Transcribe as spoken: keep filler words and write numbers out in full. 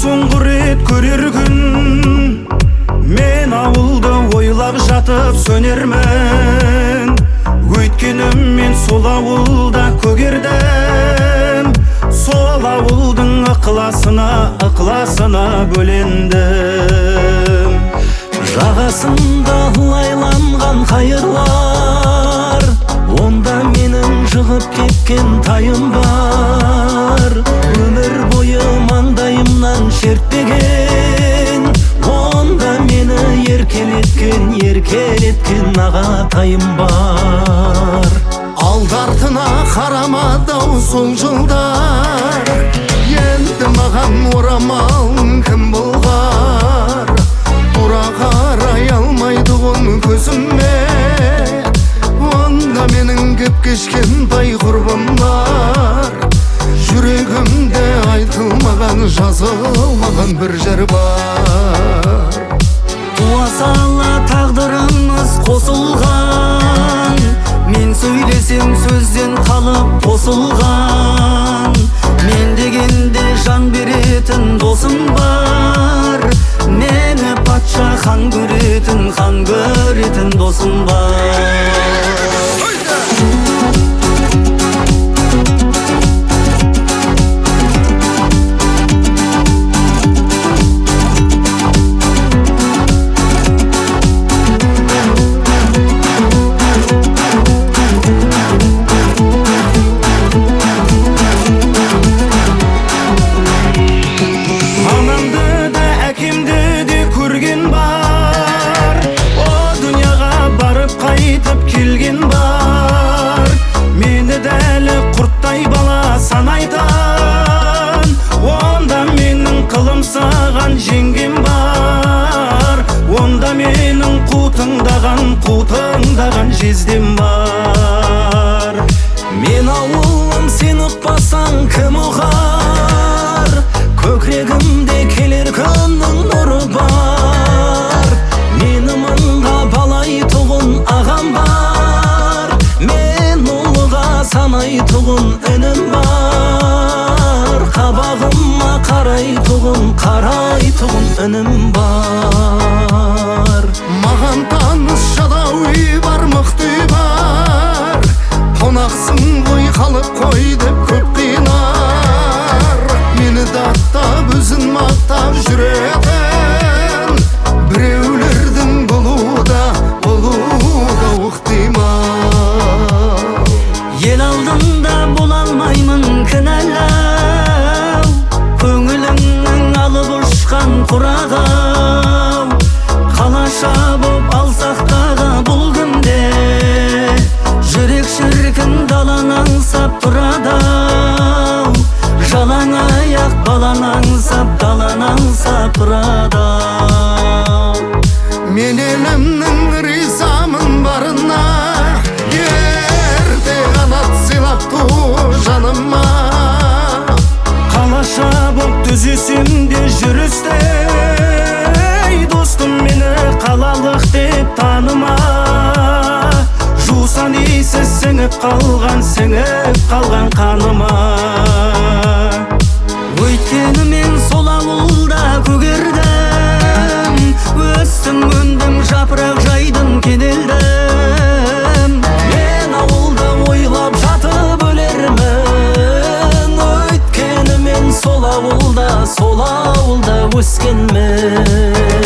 соңғы рет көрер күн, мен ауылды ойлап жатып сөнермін. Өйткенім мен сол ауылда көгердім, сол ауылдың ықыласына, ықыласына бөлендім. Жағасында лайланған қайырлар, онда менің жығып кеткен тайым бар. Өмір бойы маңдайымнан шертпеген, онда мені еркелеткен, еркелеткен ағатайым бар. Алдартына қарамадау сол жылдар, енді маған орамал кім болғар? Тура қарай алмайдығын көзіме, онда менің кеп кешкен бай құрбым бар. Жүрегімде айтылмаған, жазылмаған бір жыр бар. Туа сала тағдырымыз қосылған, мен сөйлесем сөзден қалып қосылған. Мен дегенде жан беретін досым бар, мені патша хан көретін, хан көретін досым бар. Жеңгем бар, онда менің қутыңдаған, қутыңдаған жездем бар. Мен ауылым, сен ұқпасаң кім ұғар? Көкірегімде келер күннің нұры бар. Мені мыңға балайтұғын ағам бар, мен ұлыға санайтұғын інім бар. Қабағыма қарайтұғын, қарайтұғын інім бар. Маған таныс жадауи бар, мықты бар. Қонақсың ғой, қалып қой деп көп қинар. Мені даттап, өзін мақтап жүретін, біреулердің болуда, болуда ұқтимал. Ел алдында бола алмаймын кінәлау, көңіліңнің алып ұшқан құрағау. Қалаша боп алсақ дағы бұл күнде, жүрек шіркін далан аңсап тұрадау. Жалаң аяқ балан аңсап, далан аңсап тұрадау. Мен елімнің ризамын барына, ерте қанат сыйлап ту жаныма. Қалаша боп түзесем де жүрістей, достым мені қалалық деп таныма. Жусан иісі сіңіп қалған, сіңіп қалған қаныма. Өйткені мен сол ауылда көгердім, өстім, өндім, жапырақ жайдым, кенелдім. Мен ауылда ойлап жатып өлермін, өйткені мен сол ауылда, сол ауылда өскенмін.